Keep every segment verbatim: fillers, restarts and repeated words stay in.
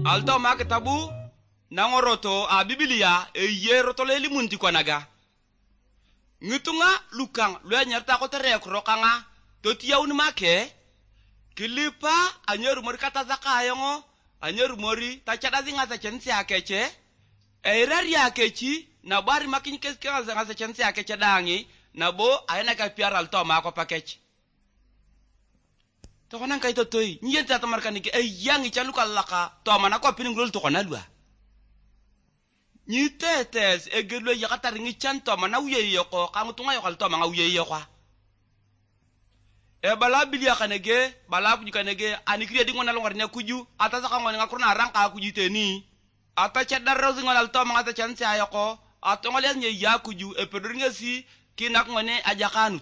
alto ma kitabu nangoroto a Biblia e yeroto leli munti konaga ngitunga lukang lu anyarta ko tere ko rokanga to tiyawni make kilipa anyeru mori kata zakayongo anyeru mori ta chada zinga za chensi akeche e rari akechi na bari makinyi keska za za chensi akeche dangi na bo ayana ka piara alto ma ko pakechi to konan kay to toy nyenta ta markani ke e yangi chaluka laka to mana ko piningul to konalwa ni tetes e gelo yakata ringi chanto mana uye yoko kangu tunga yokal to manga uye yokwa e bala bilia kanege bala kuju kanege anikri di ngona longor ne kuju ata saka ngona ngakurna ranka kuju teni ata chedar rozi ngona to manga ta chanse ayoko ato ngole nye ya kuju e pedoringa si kinak ngone aja kanut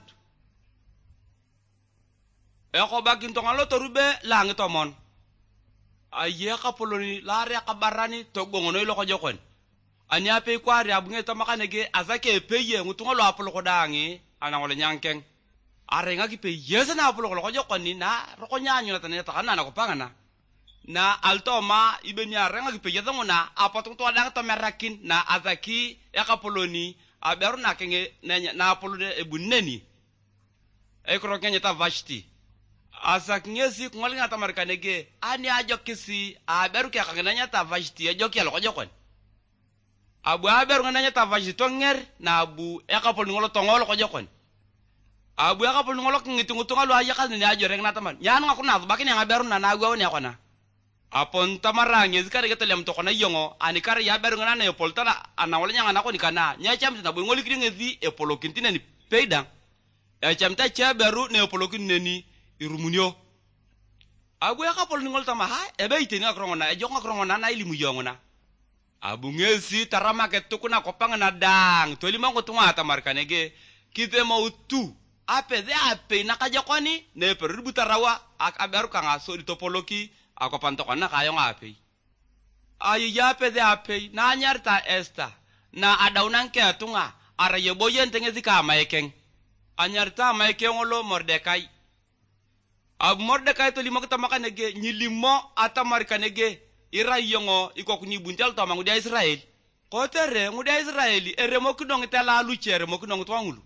e ko bagin to ngalo to rube lang to mon aye ka poloni la re ka barani to gongono lo ko jokon ani ape kwari abunge to makanege azake peye ngutunga lo apolo ko dangi ana ngole nyankeng are nga ki peye sana apolo ko jokoni na roko nyanyo na taneta kana na ko pangana na altoma ibeni are nga ki peye ngona apatung to adang to merakin na azaki ya kapoloni aberu na kenge na na apolo de ebuneni e ko rokenya ta vashti asak ngesi ngol nga tamarkanege ani ajokisi aberu ke kangenya ta vashti ajoki lo ko jokoni abu aberu ngananya tavaji tonger na abu ekapol ngolo tongolo ko jokon abu ekapol ngolo ngitungu tongalo ayakal ni ajoreng na taman yan ngaku na bakin yang aberu na nagwa ni akona apon tamarange zikare getelem to kona yongo ani kare ya beru ngana ne poltana anawole nyanga nako ni kana nya cham na bu ngoli kidinge zi e polokintina ni peidang e cham ta cha beru ne polokin ni irumunyo abu ekapol ngolo tama ha e beite ni akrongona e jonga krongona na ilimu yongona abungesi tarama ketukuna kopanga na dang to lima ko tunga tamarkanege kite mautu ape de ape nakaja kwani ne perbu tarawa ak abaru kanga so ditopoloki akopantokana kayo ngape ayi yape de ape na nyarta esta na adaunan ke tunga ara yeboyen tengezi ka maekeng anyarta maekeng lo mordekai ab mordekai to lima ko tamakanege nyilimo atamarkanege ira yongo iko kuni buntal to mangu dia Israel ko tere ngu dia Israeli ere mo kudong tela lu chere mo kudong twangulu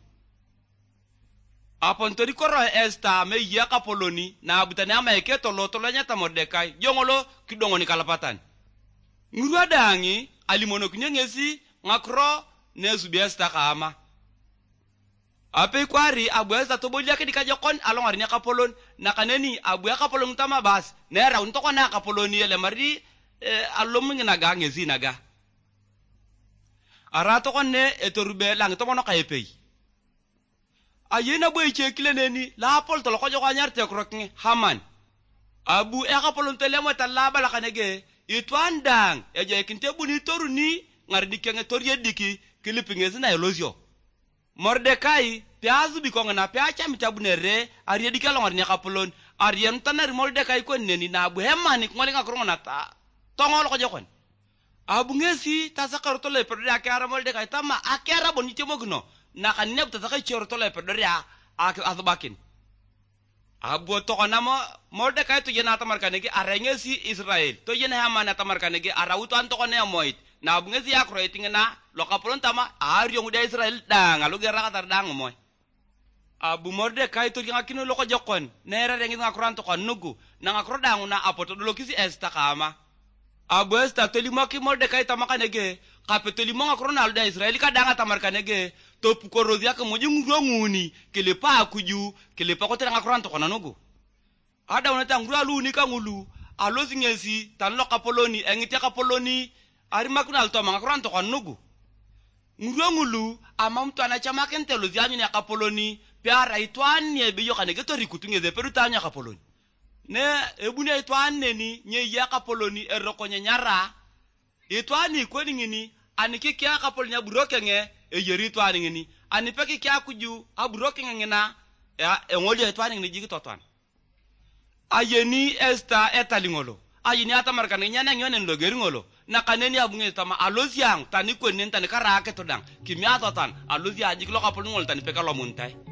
apon tori koro esta me ya kapoloni na butane ama eke to lo to lanya ta mordekai yongolo kidongo ni kalapatan ngurwa dangi alimono kunyengesi ngakro nesu biesta kama ape kwari abu esta to bolya ke dikajokon alongari nya kapolon na kaneni abu ya kapolon tama bas nera unto kona kapoloni ele mari e alom ngina ga ngezi naga arato konne etorube lang to mono kayepei ayena boy chekileneni la pol to ko jogo nyarte krokni haman abu e kapolon telemo talla bala kanege itwandang e je kinte buni toruni ngar dikenge toriye diki kilipingezi na elosio mordekai piazu bi konga na piacha mitabunere ariye dikalo ngar nya kapolon arien tanar mordekai ko neni na abu hemani ngoli ngakrongona ta tongol ko jokon abu ngesi tasakar to le perdo akara molde kay tama akara boni temogno na kanne ta takay chor to le perdo ya ak asbakin abu to konamo molde kay to yena tamar kanegi arengesi Israel to yena hamana tamar kanegi arawuto an to konne moit na abu ngesi akro itingena lokapolon tama aryo ngude Israel dang alu gera katar dang moy abu morde kay to ngakino loko jokon nera rengi ngakran to kon nugu na ngakro dang na apoto lokisi esta kama abu esta tolimo ki molde kay tamakanege kapetolimo ngakrona alda Israel ka danga tamarkanege to pukorozia ka mojung nguni kelepa kuju kelepa ko tanga ngakron to konanugo ada wona tangura lu ni kangulu alozi ngesi tan lo kapoloni engite kapoloni ari makuna alto ngakron to konanugo ngulu amam to ana chama kentelo zianyu ni kapoloni piara itwani e biyo kanege to rikutungeze perutanya kapoloni ne ebune itwane ni nye ya kapoloni erokonye nyara itwani kwani ngini aniki kya kapoloni aburoke nge e yeri itwani ngini anipeki kya kuju aburoke ngena ya engoli itwani ngini jigi totwan ayeni esta etalingolo ayini atamarkan nyana nyone ndogeri ngolo na kaneni abunge tama aloziang tani kwennen tani karake todang kimya totan alozia jigi lo kapoloni ngol tani peka lo muntai